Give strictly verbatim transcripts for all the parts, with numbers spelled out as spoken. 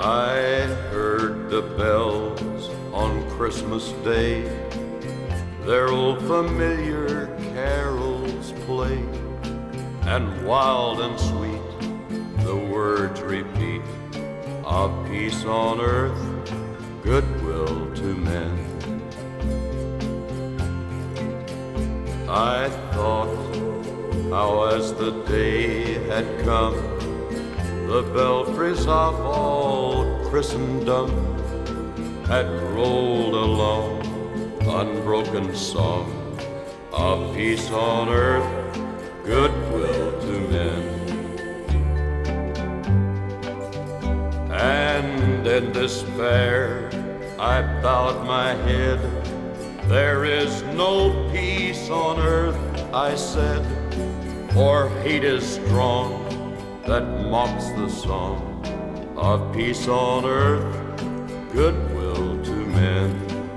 I heard the bells on Christmas Day, their old familiar carols play, and wild and sweet the words repeat of peace on earth, goodwill to men. I thought how as the day had come, the belfries of all Christendom had rolled along unbroken song of peace on earth, goodwill to men. And in despair I bowed my head. There is no peace on earth, I said, for hate is strong that mocks the song of peace on earth, goodwill to men.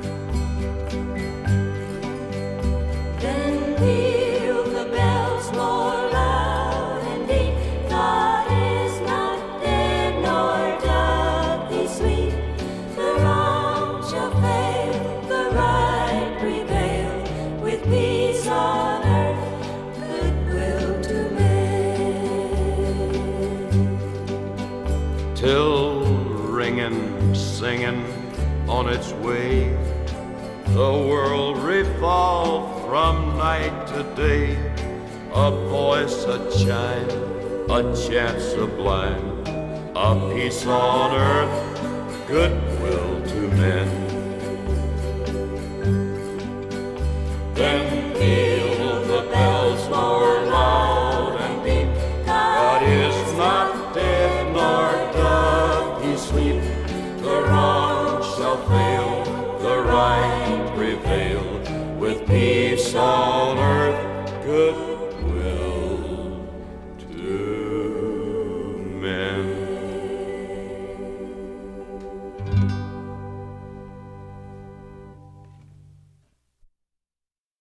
Then peal the bells more loud and deep. God is not dead, nor doth he sleep. The wrong shall fail, the right prevail, with peace on earth, goodwill to men. Till ringing, singing on its way, the world revolved from night to day. A voice, a chime, a chant sublime of peace on earth, goodwill to men. Then peal the bells more loud and deep. God is not dead, nor doth he sleep. The wrong shall fail, the right prevail, with peace on